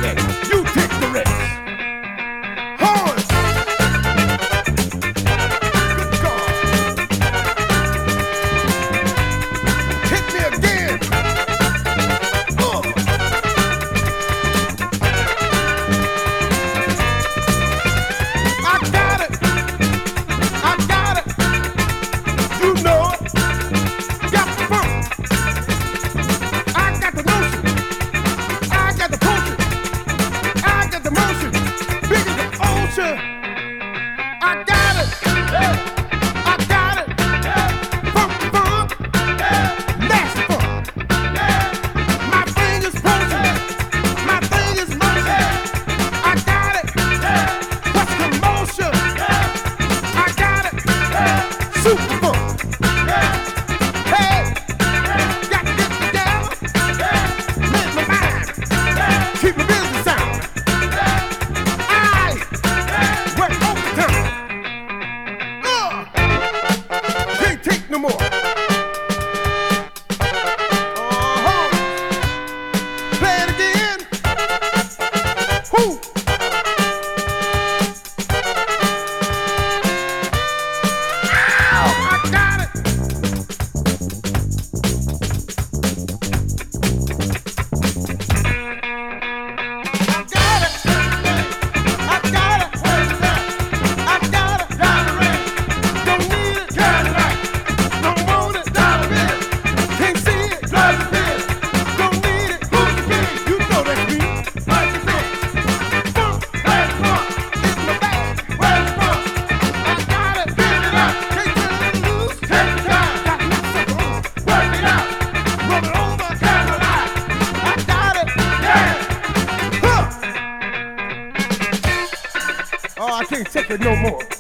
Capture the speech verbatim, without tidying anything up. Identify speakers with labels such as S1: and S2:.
S1: next. You take the rest. Horns. Good God. Hit me again. Uh. I got it. I got it. You know it. Got the funk. I got the notion. I got the potion. I got the motion. Big as the ocean. I got it. I got it. Funk, funk. Nasty funk. My fingers potion. My fingers motion. I got it. What's commotion? I got it. Super funk. Hey, got to get together. Make my mind. Keep my business sound. I work overtime. Uh, can't take no more. Uh-huh. Play it again. Who? Ow! I got it. I got it. I got it. I got it. Don't need it. Don't want it. Can't see it. Don't need it. You know that's me. Funk. It's my bag. I got it. Can't turn it loose. Got me sucker on. Rub it over. I got it. Huh. Oh, I can't take it no more.